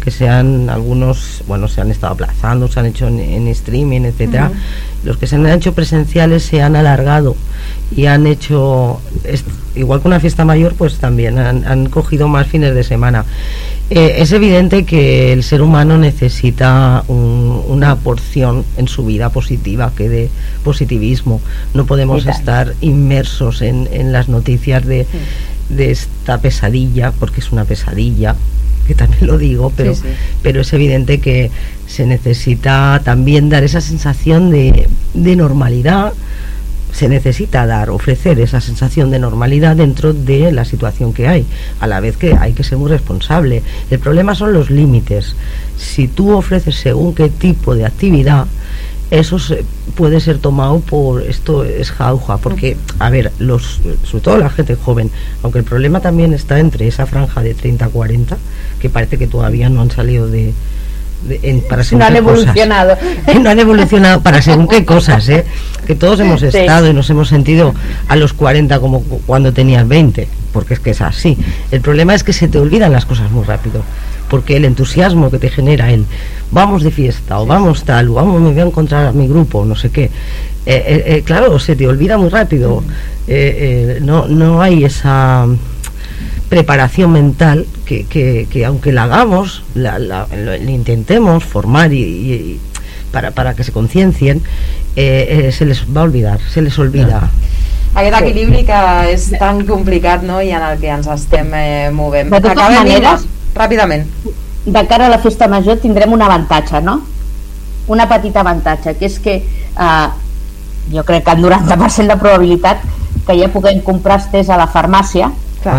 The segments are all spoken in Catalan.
que algunos se han estado aplazando, se han hecho en streaming, etcétera. Los que se han hecho presenciales se han alargado y han hecho, igual que una fiesta mayor, pues también han cogido más fines de semana. Es evidente que el ser humano necesita una porción en su vida positiva, que de positivismo. No podemos estar inmersos en las noticias de esta pesadilla, porque es una pesadilla, que también lo digo, pero es evidente que se necesita también dar esa sensación de normalidad. Se necesita ofrecer esa sensación de normalidad dentro de la situación que hay, a la vez que hay que ser muy responsable. El problema son los límites. Si tú ofreces según qué tipo de actividad, eso puede ser tomado esto es jauja, porque, a ver, sobre todo la gente joven, aunque el problema también está entre esa franja de 30-40, que parece que todavía no han salido para según no han qué evolucionado cosas. No han evolucionado para según qué cosas, que todos hemos estado y nos hemos sentido a los 40 como cuando tenías 20, porque es que es así. El problema es que se te olvidan las cosas muy rápido, porque el entusiasmo que te genera vamos de fiesta, o vamos tal, o vamos, me voy a encontrar a mi grupo, no sé qué, claro, se te olvida muy rápido. No hay esa preparación mental que aunque la hagamos, lo intentemos formar y para que se conciencien, se les va a olvidar, se les olvida. Aquest equilibri que és tan complicat, no?, i en el que ens estem movent. De totes maneres, ràpidament, de cara a la festa major tindrem un avantatge, no? Una petita avantatge, que és que jo crec que el 90% de probabilitat que ja puguem comprar estés a la farmàcia.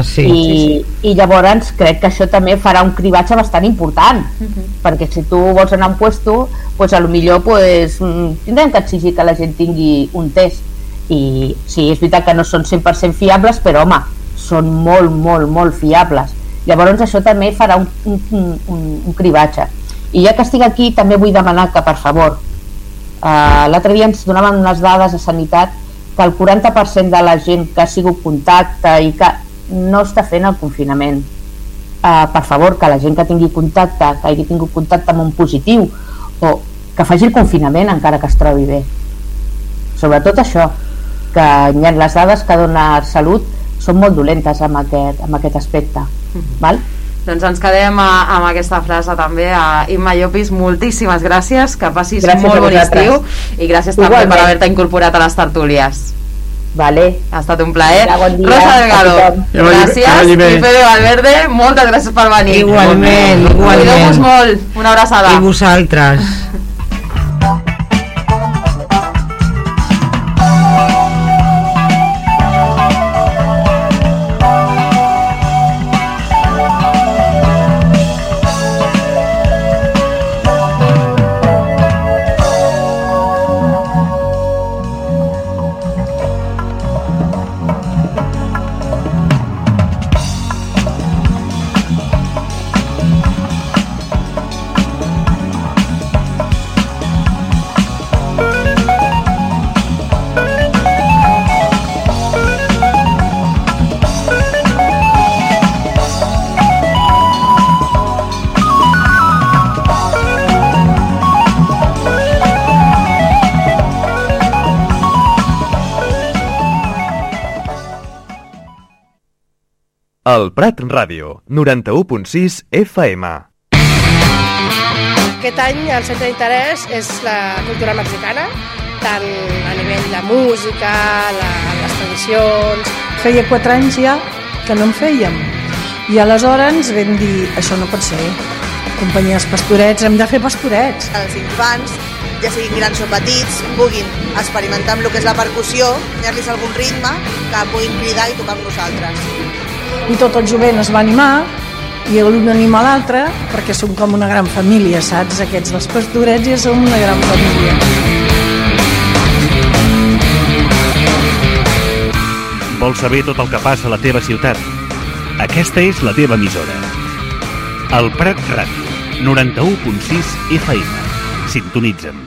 I llavors crec que això també farà un cribatge bastant important, perquè si tu vols anar a un puesto, pues a lo millor tindrem que exigir que la gent tingui un test. I sí, és veritat que no són 100% fiables, però home, són molt, molt, molt fiables. Llavors això també farà un cribatge. I ja que estic aquí, també vull demanar que, per favor, l'altre dia ens donaven unes dades a Sanitat que el 40% de la gent que ha sigut contacte i que no està fent el confinament, per favor, que la gent que tingui contacte, que hagi tingut contacte amb un positiu, o que faci el confinament encara que es trobi bé. Sobretot això, que les dades que dona Salut són molt dolentes amb aquest aspecte. Val? Doncs ens quedem amb aquesta frase també. Imma Llopis, moltíssimes gràcies, que passis molt bon estiu, i gràcies també per haver-te incorporat a les tertúlies. Vale. Ha estat un plaer. Bon dia, Rosa Delgado, gràcies, i Fede Valverde, moltes gràcies per venir. Igualment. Cuideu-vos molt, una abraçada. I vosaltres. El Prat Ràdio, 91.6 FM. Aquest any el centre d'interès és la cultura mexicana, tant a nivell de música, les tradicions. Feia 4 anys ja que no en fèiem, i aleshores vam dir, això no pot ser, companyia dels pastorets, hem de fer pastorets. Els infants, ja siguin grans o petits, puguin experimentar amb el que és la percussió, donar-los algun ritme que puguin cridar i tocar amb nosaltres. I tot el jovent es va animar, i l'un anima l'altre, perquè som com una gran família, saps? Aquests dels pastorets ja som una gran família. Vols saber tot el que passa a la teva ciutat? Aquesta és la teva emissora. El Prat Ràdio, 91.6 FM. Sintonitza'm.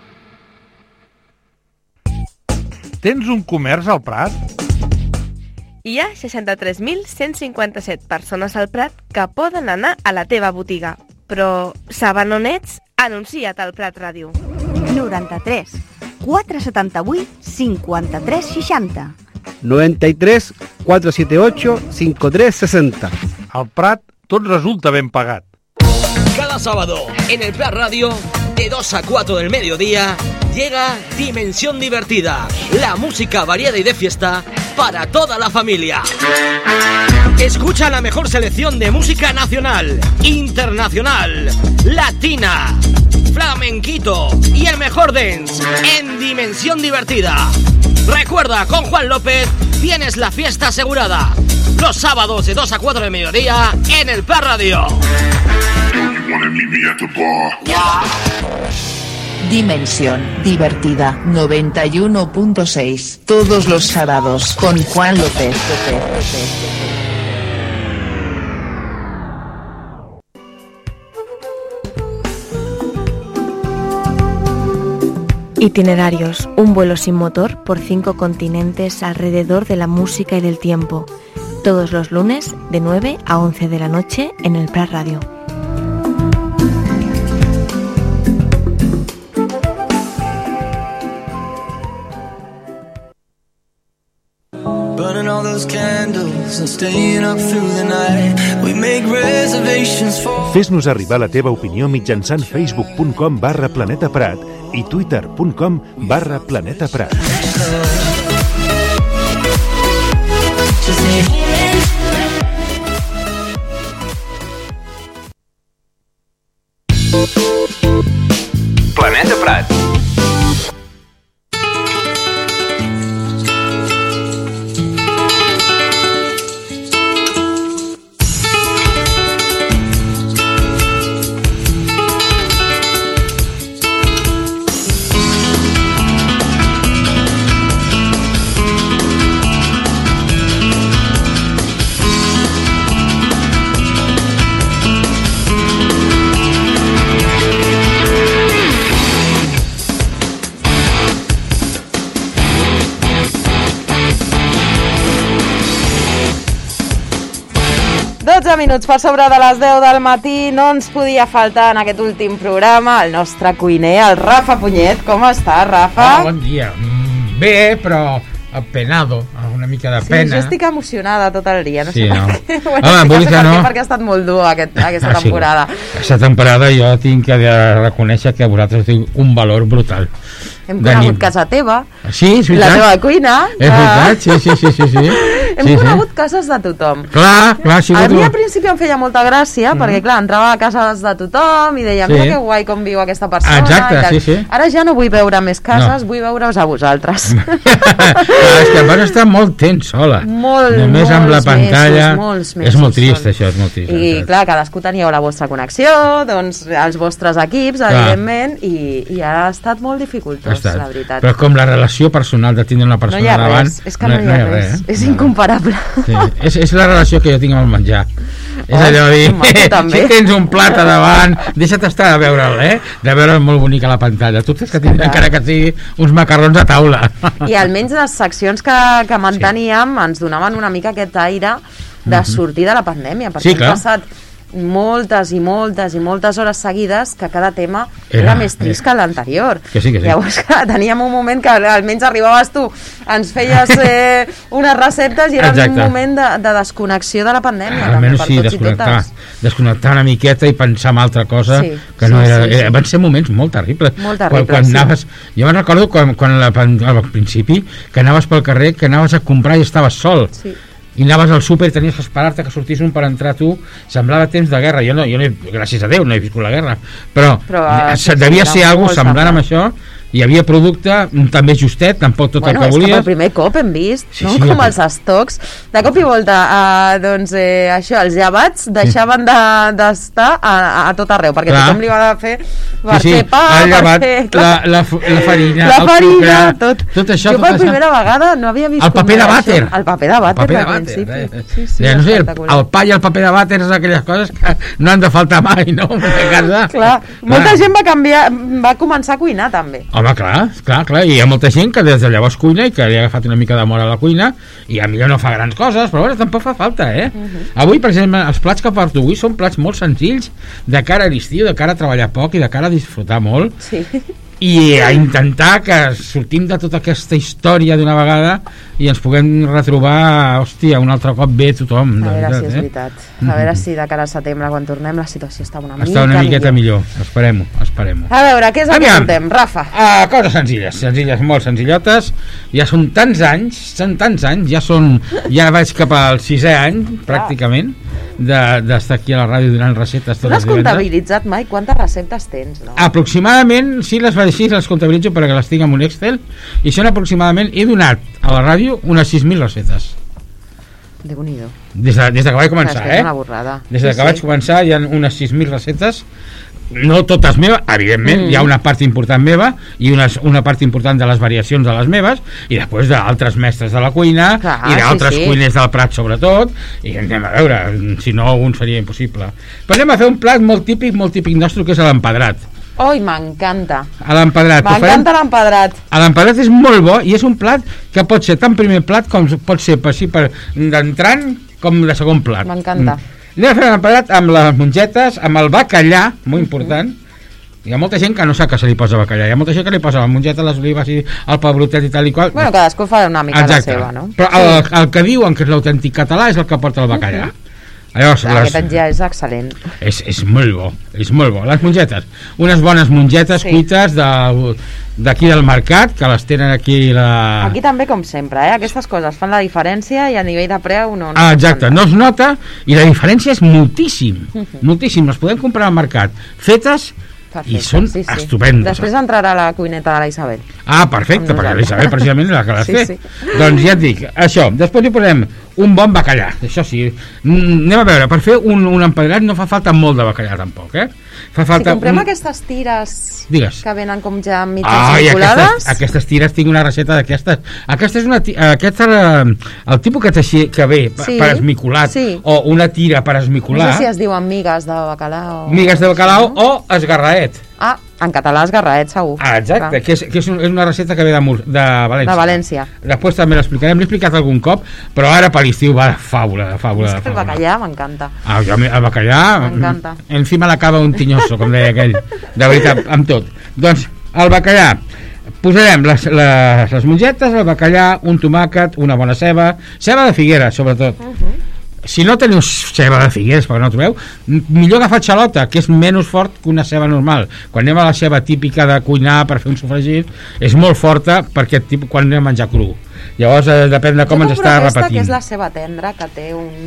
Tens un comerç al Prat? Hi ha 63.157 persones al Prat que poden anar a la teva botiga. Però saben on ets? Anuncia't al Prat Ràdio. 93 478 53 60. 93 478 53 60. Al Prat tot resulta ben pagat. Cada sábado en el Prat Radio, de 2 a 4 del mediodía, llega Dimensión Divertida, la música variada y de fiesta para toda la familia. Escucha la mejor selección de música nacional, internacional, latina, flamenquito y el mejor dance en Dimensión Divertida. Recuerda, con Juan López tienes la fiesta asegurada. Los sábados de 2 a 4 del mediodía en el Prat Radio. Dimensión Divertida 91.6 todos los sábados con Juan López. Itinerarios, un vuelo sin motor por 5 continentes alrededor de la música y del tiempo. Todos los lunes de 9 a 11 de la noche en el Prat Radio. Fes-nos arribar la teva opinió mitjançant facebook.com/planetaprat i twitter.com/planetaprat. Planeta Prat. Minuts per sobre de les 10 del matí, no ens podia faltar en aquest últim programa el nostre cuiner, el Rafa Punyet. Com està, Rafa? Bon dia. Bé, però penado, una mica de pena. Sí, jo estic emocionada tot el dia. No sí, sé no. Bueno, home, perquè ha estat molt dur aquesta temporada. Aquesta temporada jo tinc que reconèixer que vosaltres teniu un valor brutal. Hem conegut casa teva, sí, és veritat. La teva cuina. És veritat, sí. Hem conegut cases de tothom. Clar, sí. A mi al principi em feia molta gràcia, perquè clar, entrava a cases de tothom i deia, mira que guai com viu aquesta persona. Exacte, sí. Ara ja no vull veure més cases, vull veure-us a vosaltres. És que vas estar molt temps sola. Només amb la pantalla. Molts mesos. És molt trist, això, és molt trist. I clar, cadascú teníeu la vostra connexió, doncs els vostres equips, evidentment, i ha estat molt dificultós, la veritat. Però com la relació personal de tindre una persona davant, és que no hi ha res. És incomparable. És la relació que jo tinc amb el menjar. És allò de dir, si tens un plat a davant, deixa't estar de veure'l, de veure'l molt bonic a la pantalla. Tu tens que tindre encara que sigui uns macarrons a taula. I almenys les seccions que manteníem ens donaven una mica aquest aire de sortir de la pandèmia, perquè hem passat moltes hores seguides que cada tema era més trist que l'anterior. Llavors teníem un moment que almenys arribaves tu, ens feies unes receptes i era un moment de desconnexió de la pandèmia. Almenys sí, desconnectar una miqueta i pensar en altra cosa que no era... Van ser moments molt terribles. Quan anaves... Jo me'n recordo quan al principi que anaves pel carrer, que anaves a comprar i estaves sol. I anaves al súper i tenies que esperar-te que sortís un per entrar tu, semblava temps de guerra. Jo no, gràcies a Déu, no he viscut la guerra, però devia ser alguna cosa semblant amb això. Hi havia producte també justet, tampoc tot el que volies. És que per primer cop hem vist com els estocs de cop i volta això, els llevats deixaven d'estar a tot arreu, perquè tothom li va fer pa, el llevat, la farina, el sucre, tot això. Jo per primera vegada no havia vist el paper de vàter, el paper de vàter al principi. El pa i el paper de vàter és aquelles coses que no han de faltar mai, no? Clar, molta gent va començar a cuinar també. Home, clar, i hi ha molta gent que des de llavors cuina i que li ha agafat una mica d'amor a la cuina i a millor no fa grans coses, però bueno, tampoc fa falta, Avui, per exemple, els plats que porto avui són plats molt senzills, de cara a l'estiu, de cara a treballar poc i de cara a disfrutar molt. Sí. I a intentar que sortim de tota aquesta història d'una vegada i ens puguem retrobar, hòstia, un altre cop bé tothom. A veure si és veritat. A veure si de cara a setembre, quan tornem, la situació està una miqueta millor. Esperem-ho. A veure, què és el que contem, Rafa? Coses senzilles, molt senzillotes. Ja són tants anys, ja vaig cap al 6è any, pràcticament, d'estar aquí a la ràdio donant receptes. Tu n'has comptabilitzat mai? Quantes receptes tens, no? Aproximadament, sí, les comptabilitzo perquè les tinc en un Excel, i són aproximadament, he donat a la ràdio unes 6.000 receptes. Déu-n'hi-do. Des de que vaig començar, és una borrada. Des de que vaig començar hi ha unes 6.000 receptes, no totes meves, evidentment, hi ha una part important meva i una part important de les variacions de les meves, i després d'altres mestres de la cuina i d'altres cuiners del Prat sobretot, i anem a veure, si no un seria impossible. Però anem a fer un plat molt típic nostre, que és l'empedrat. Oi, m'encanta. L'empedrat. M'encanta l'empedrat. L'empedrat és molt bo i és un plat que pot ser tant primer plat com pot ser d'entrant com de segon plat. M'encanta. Anem a fer l'empedrat amb les mongetes, amb el bacallà, molt important. Hi ha molta gent que no sap que se li posa bacallà, hi ha molta gent que li posa la mongeta, les olives i el pebrotet i tal i qual. Bueno, cadascú fa una mica la seva, no? Però el que diuen que és l'autèntic català és el que porta el bacallà. Llavors, aquest ja és excel·lent. És molt bo, les mongetes, unes bones mongetes cuites d'aquí del mercat, que les tenen aquí aquí també, com sempre, aquestes coses fan la diferència i a nivell de preu no exacte, no es nota, i la diferència és moltíssim, les podem comprar al mercat fetes. Perfecte, i són estupendes. Després entrarà la cuineta de la Isabel. Perfecte, perquè la Isabel precisament és la que l'ha fet. Doncs ja et dic, això, després hi posem un bon bacallà, això sí. Anem a veure, per fer un empedrat no fa falta molt de bacallà tampoc, Fa falta si comprem aquestes tires que venen com ja mitges circulades... Aquestes tires, tinc una recepta d'aquestes. Aquesta és el tipus que ve per esmicolat, o una tira per esmicolar. No sé si es diuen migues de bacalao. Migues de bacalao o esgarraet. En català esgarraet, segur. Exacte, que és una recepta que ve de València. De València. Després també l'explicarem, l'he explicat algun cop, però ara per l'estiu va de fàbula. És que el bacallà m'encanta. El bacallà, m'encanta. Encima la cava un tinyoso, com deia aquell, de veritat, amb tot. Doncs, el bacallà, posarem les mongetes, el bacallà, un tomàquet, una bona ceba de figuera, sobretot. Si no teniu ceba de figueres, perquè no trobeu, millor agafar xalota, que és menys fort que una ceba normal. Quan anem a la ceba típica de cuinar per fer un sofregit, és molt forta perquè quan anem a menjar cru. Llavors depèn de com ens està repetint. Que és la ceba tendra, que té un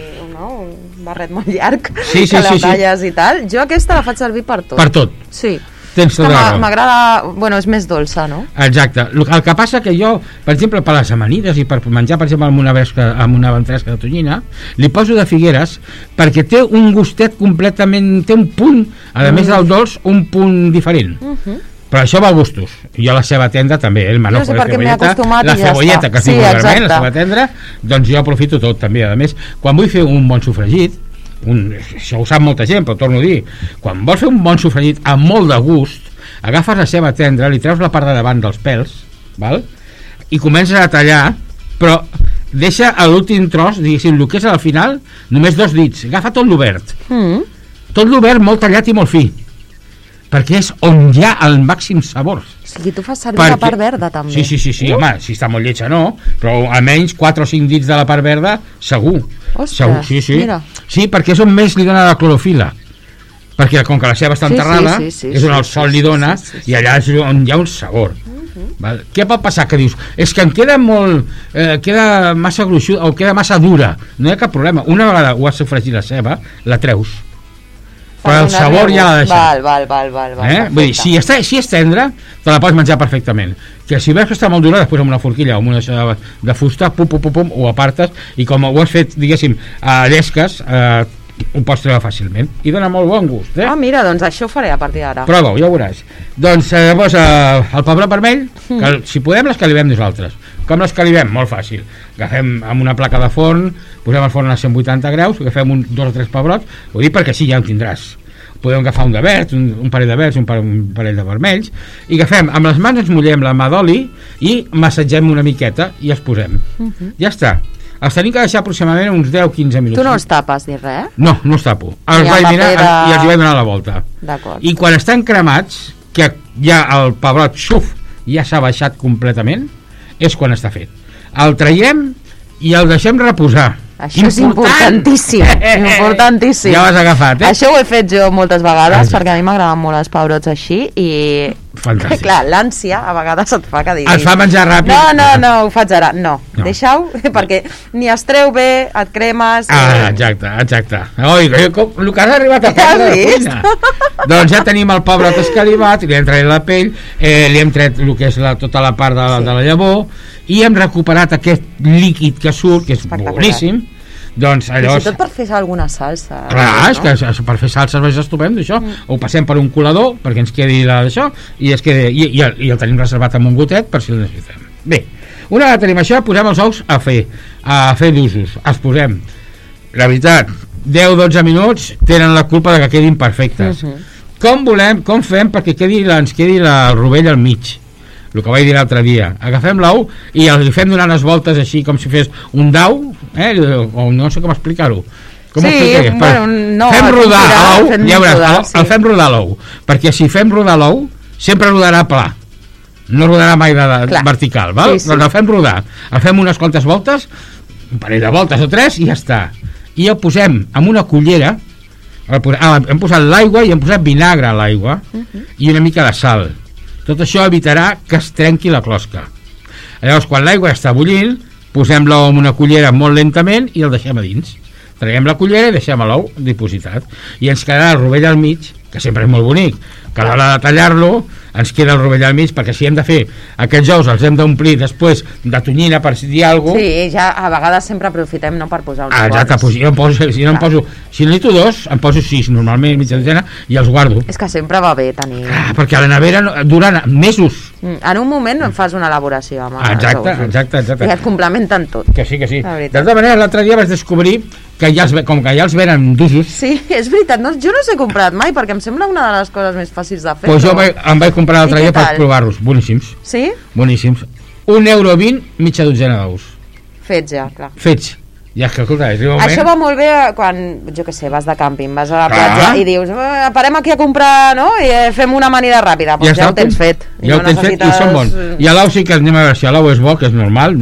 barret molt llarg, que la talles i tal. Jo aquesta la faig servir per tot. Per tot? Sí. M'agrada, bueno, és més dolça, no? Exacte, el que passa que jo, per exemple, per les amanides i per menjar, per exemple, amb una ventresca de tonyina, li poso de figueres perquè té un gustet completament, té un punt, a més del dolç, un punt diferent. Però això va a gustos. Jo la ceba tendra també, el manojo de cebolleta, la cebolleta que es diu vermell, la ceba tendra, doncs jo aprofito tot també. A més, quan vull fer un bon sofregit, això ho sap molta gent, però torno a dir, quan vols fer un bon sofregit amb molt de gust, agafes la ceba tendra, li treus la part de davant dels pèls, val? I comences a tallar, però deixa a l'últim tros, diguéssim, el que és al final, només 2 dits, agafa tot l'obert, tot l'obert molt tallat i molt fi, perquè és on hi ha el màxim sabor. O sigui, tu fas servir la part verda també. Sí, home, si està molt lletja no, però almenys 4 o 5 dits de la part verda segur. Ostres, mira. Sí, perquè és on més li dona la clorofila, perquè com que la ceba està enterrada és on el sol li dona i allà és on hi ha un sabor. Què pot passar? Que dius, és que em queda molt queda massa gruixuda o queda massa dura. No hi ha cap problema, una vegada ho has sofregit la ceba, la treus, però el sabor ja l'ha deixat. Val. Vull dir, si és tendra, te la pots menjar perfectament. Que si veus que està molt dura, després amb una forquilla o amb una de fusta, pum, ho apartes, i com ho has fet, diguéssim, a llesques, ho pots treure fàcilment. I dona molt bon gust, mira, doncs això ho faré a partir d'ara. Prova-ho, ja ho veuràs. Doncs llavors el pebrot vermell, que si podem l'escalivem nosaltres. Com l'escalivem? Molt fàcil. Agafem amb una placa de forn, posem el forn a 180 graus, agafem 2 o 3 pebrots, ho dic perquè així ja en tindràs. podem agafar un de verd, un parell de verds, un parell de vermells, i agafem, amb les mans ens mullem la mà d'oli i massatgem una miqueta i els posem. Ja està. Els tenim que deixar aproximadament uns 10-15 minuts. Tu no els tapes ni res? No, no els tapo. Els vaig mirar i els vaig donar la volta. D'acord. I quan estan cremats, que ja el pebrot ja s'ha baixat completament, és quan està fet. El traiem i el deixem reposar. Això és importantíssim. Importantíssim. Ja ho has agafat, Això ho he fet jo moltes vegades, perquè a mi m'agraden molt els pebrots així i... Fantàstic. Clar, l'ànsia a vegades et fa que diguis... Es fa menjar ràpid. No, ho faig ara. No. Deixeu, perquè ni es treu bé, et cremes... Exacte. Oi, el que has arribat a perdre de cuina. Doncs ja tenim el pebrot escalivat, li hem tret la pell, li hem tret el que és tota la part de la llavor, i hem recuperat aquest líquid que surt, que és boníssim. Doncs llavors... Fins i tot per fer alguna salsa. Clar, és que per fer salsa és estupendo, això. Ho passem per un colador perquè ens quedi d'això i el tenim reservat amb un gotet per si el necessitem. Bé, una vegada tenim això, posem els ous a fer d'usos. Els posem, la veritat, 10-12 minuts tenen la culpa de que quedin perfectes. Com fem perquè ens quedi la rovella al mig? El que vaig dir l'altre dia, agafem l'ou i el fem donant les voltes així com si fes un dau, o no sé com explicar-ho. Fem rodar l'ou, ja veuràs, el fem rodar l'ou, perquè si fem rodar l'ou sempre rodarà pla, no rodarà mai vertical, val? Doncs el fem rodar, el fem unes quantes voltes, un parell de voltes o 3 i ja està, i el posem amb una cullera, hem posat l'aigua i hem posat vinagre a l'aigua i una mica de sal. Tot això evitarà que es trenqui la closca. Llavors, quan l'aigua està bullint, posem l'ou amb una cullera molt lentament i el deixem a dins. Traiem la cullera i deixem l'ou dipositat. I ens quedarà el rovell al mig, que sempre és molt bonic, que a l'hora de tallar-lo ens queda el rovell al mig, perquè si hem de fer aquests ous els hem d'omplir després de tonyina per si dir alguna cosa. Sí, ja a vegades sempre aprofitem per posar uns quants. Exacte, si necessito 2 em poso 6 normalment, mitja dotzena, i els guardo. És que sempre va bé tenir... perquè a la nevera duren mesos. En un moment fas una elaboració amb els ous. Exacte. I et complementen tot. Que sí. De tota manera, l'altre dia vaig descobrir que ja els venen d'usos. Sí, és veritat, jo no els he comprat mai perquè em sembla una de les coses més fàcils de fer. Pues jo em vaig comprar l'altre dia per provar-los, boníssims. Sí? Boníssims. €1,20, mitja dotzena d'ous. Fets ja, clar. Fets. Ja, que, escolta, això va molt bé quan, jo què sé, vas de càmping, vas a la platja i dius, parem aquí a comprar, no? I fem una amanida ràpida, doncs ja ho tens fet. Ja ho tens fet i són bons. I a l'ou sí que anem a veure si l'ou és bo, que és normal.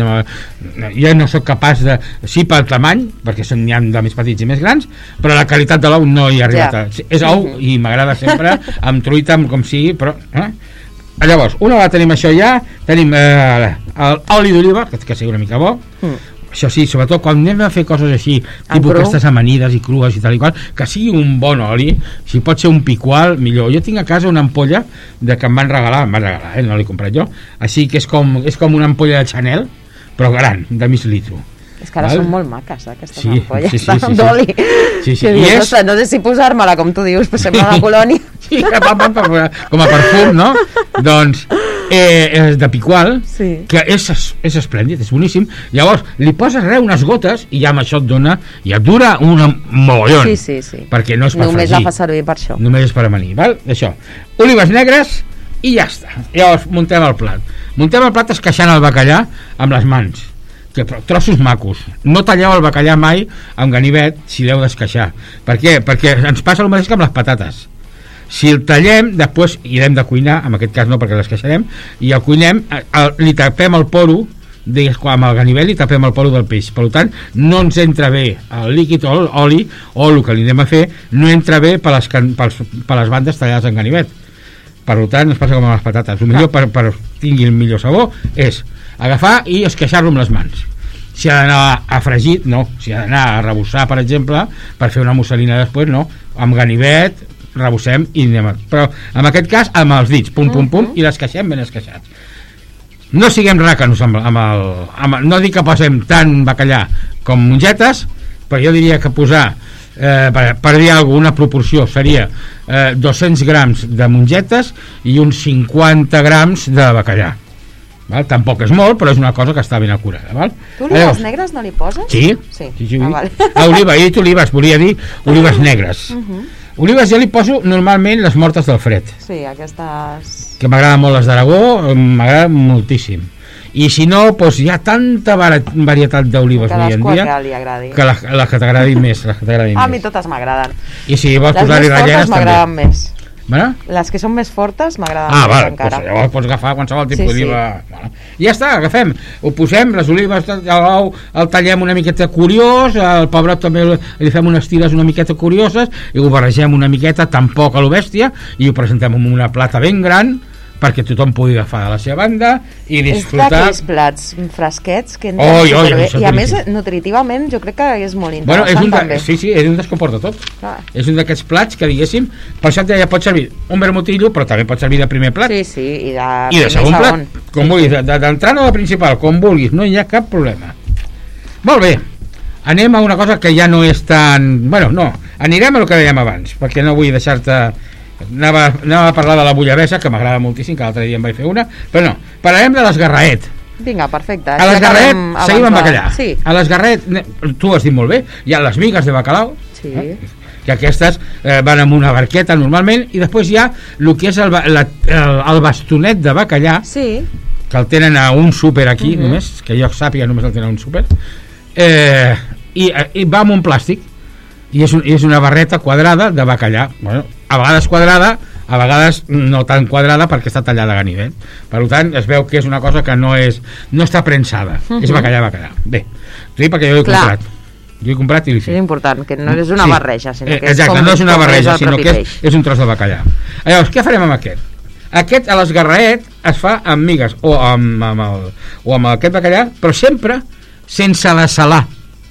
Jo no sóc capaç de... Sí, pel tamany, perquè n'hi ha de més petits i més grans, però la qualitat de l'ou no hi ha arribat. És ou i m'agrada sempre, amb truita, com sigui, però... Llavors, una vegada tenim això ja, tenim l'oli d'oliva, que sigui una mica bo. Això sí, sobretot quan anem a fer coses així, tipus aquestes amanides i crues i tal i qual, que sigui un bon oli, si pot ser un picual, millor. Jo tinc a casa una ampolla que em van regalar, no l'he comprat jo, així que és com una ampolla de Chanel, però gran, de mig litro. És que ara són molt maques, aquestes ampolles d'oli. No sé si posar-me-la, com tu dius, però sembla una colònia. Sí, com a perfum, no? Doncs és de picual, que és esplèndid, és boníssim. Llavors li poses unes gotes i ja amb això et dona, i et dura un mogollon, perquè no és per fregir, només la fa servir per això, només és per amanir, val? Això, olives negres i ja està. Llavors muntem el plat esqueixant el bacallà amb les mans, que trossos macos. No talleu el bacallà mai amb ganivet si l'heu d'esqueixar. Per què? Perquè ens passa el mateix que amb les patates. Si el tallem, després hi hem de cuinar, en aquest cas no perquè l'esqueixarem, i el cuinem, li tapem el poro, amb el ganivet li tapem el poro del peix. Per tant, no ens entra bé el líquid o l'oli, o el que li anem a fer, no entra bé per les bandes tallades en ganivet. Per tant, ens passa com amb les patates. El millor per tingui el millor sabor és agafar i esqueixar-lo amb les mans. Si ha d'anar a fregit, no. Si ha d'anar a rebossar, per exemple, per fer una musselina després, no. Amb ganivet rebossem i anem. Però en aquest cas amb els dits, pum, i l'esqueixem ben esqueixats. No siguem ràcanos no dic que posem tant bacallà com mongetes, però jo diria que posar per dir alguna proporció seria 200 grams de mongetes i uns 50 grams de bacallà. Val? Tampoc és molt, però és una cosa que està ben acurada. Val? Tu olives negres no li poses? Sí. Oliva, he dit olives, volia dir olives negres. Olives jo li poso normalment les mortes del fred. Sí, aquestes... Que m'agraden molt les d'Aragó, m'agraden moltíssim. I si no, doncs hi ha tanta varietat d'olives avui en dia que les que t'agradin més, a mi totes m'agraden. I si vols posar-hi rellenes també. Les més fortes m'agraden més. Bueno? Les que són més fortes m'agraden més vale, encara. Doncs llavors pots agafar qualsevol tipus d'oliva. Bueno. I ja està, agafem. Ho posem, les olives, l'ou, el tallem una miqueta curiós, el pebrot també li fem unes tires una miqueta curioses i ho barregem una miqueta, tampoc a lo bèstia, i ho presentem en una plata ben gran perquè tothom pugui agafar a la seva banda i disfrutar. És d'aquells plats fresquets que superbé. I a més, nutritivament, jo crec que és molt interessant també. Sí, és un dels que porta tot. És un d'aquests plats que, diguéssim, per això ja pot servir un vermutillo, però també pot servir de primer plat. Sí, i de segon plat, com vulguis, d'entrant o de principal, com vulguis, no hi ha cap problema. Molt bé, anem a una cosa que ja no és tan... Bueno, no, anirem a el que dèiem abans, perquè no vull deixar-te... Anava a parlar de la bullabessa, que m'agrada moltíssim, que l'altre dia em vaig fer una, però no, parlarem de l'esgarraet. Vinga, perfecte. A l'esgarraet seguim amb bacallà. Sí. A l'esgarraet, tu has dit molt bé, hi ha les migues de bacalao, que aquestes van amb una barqueta normalment, i després hi ha el que és el bastonet de bacallà, que el tenen a un súper aquí, només, que jo sàpiga només el tenen a un súper, i va amb un plàstic, i és una barreta quadrada de bacallà, bueno, a vegades quadrada, a vegades no tan quadrada perquè està tallada a ganivet. Per tant, es veu que és una cosa que no està prensada, és bacallà. Bé, t'ho dic perquè jo ho he comprat. Jo he comprat i l'he fet. És important, que no és una barreja, sinó que exacte, no és una barreja, sinó que és un tros de bacallà. Llavors, què farem amb aquest? Aquest a l'esgarraet es fa amb migues o amb aquest bacallà, però sempre sense la salar.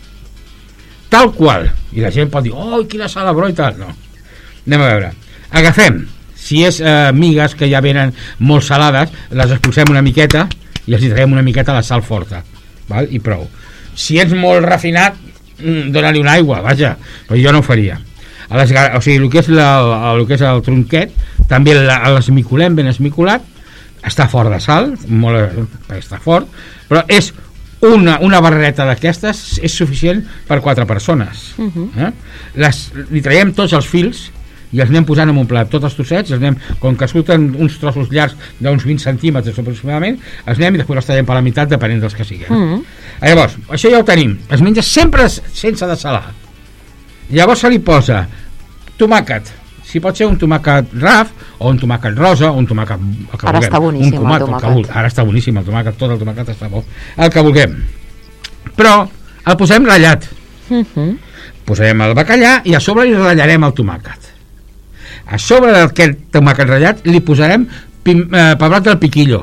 Tal qual. I la gent pot dir, quina salabró i tal. No. Anem a veure. Agafem, si és migues que ja venen molt salades, les expulsem una miqueta i els hi traiem una miqueta la sal forta, val? I prou. Si ets molt refinat, dona-li una aigua, vaja, però jo no ho faria. O sigui, el que és el tronquet, també l'esmiculem ben esmiculat, està fort de sal, està fort, però és una barreta d'aquestes és suficient per 4 persones. Li traiem tots els fils i els anem posant en un plat, tots els trossets, com que surten uns trossos llargs d'uns 20 centímetres aproximadament, els anem i després els tallem per la meitat depenent dels que siguin. Llavors, això ja ho tenim, es menja sempre sense dessalar. Llavors se li posa tomàquet, si pot ser un tomàquet raf o un tomàquet rosa o un tomàquet ara està boníssim el tomàquet. Ara està boníssim el tomàquet, tot el tomàquet està bo, el que vulguem, però el posem ratllat. Posarem el bacallà i a sobre li ratllarem el tomàquet. A sobre d'aquest tomàquet ratllat li posarem pebrot del piquillo.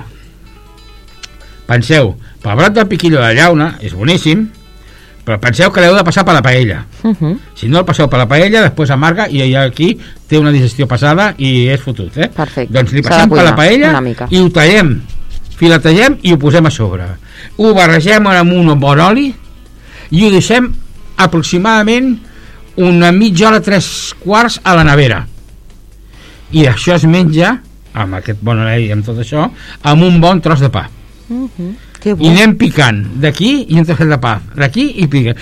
Penseu, pebrot del piquillo de llauna és boníssim, però penseu que l'heu de passar per la paella. Si no el passeu per la paella, després amarga i aquí té una digestió passada i és fotut. Perfecte. Doncs li passem per la paella i ho tallem, filetegem i ho posem a sobre. Ho barregem amb un bon oli i ho deixem aproximadament una mitja hora, 3/4 a la nevera. I això es menja amb aquest bon oli i amb tot això amb un bon tros de pa. I anem picant d'aquí i un trosset de pa d'aquí i picant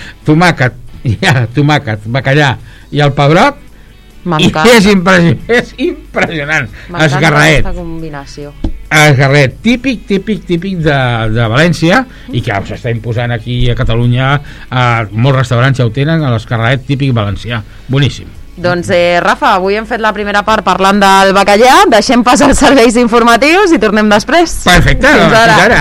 tomàquet, bacallà i el pebrot i és impressionant. Esgarraet, combinació. Esgarraet típic de València i que s'està imposant aquí a Catalunya, a molts restaurants ja ho tenen, l'esgarraet típic valencià, boníssim. Doncs Rafa, avui hem fet la primera part parlant del bacallà, deixem passar els serveis informatius i tornem després. Perfecte, fins ara.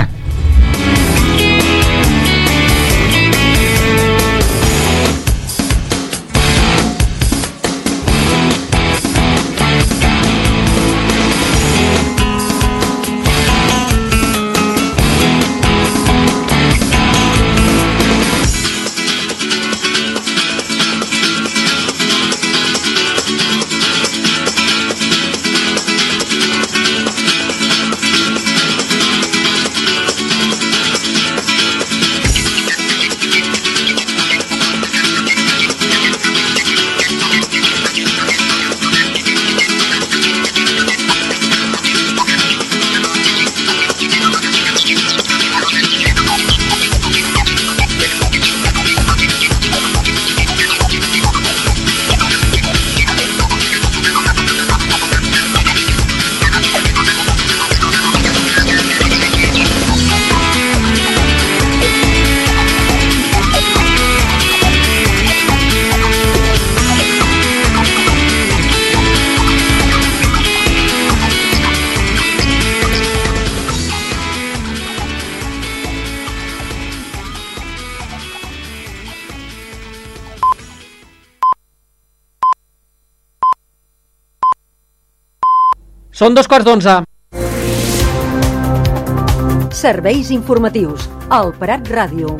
Són 11:15. Serveis informatius al Prat Ràdio.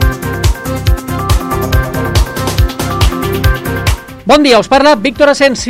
Bon dia, us parla Víctor Asensi.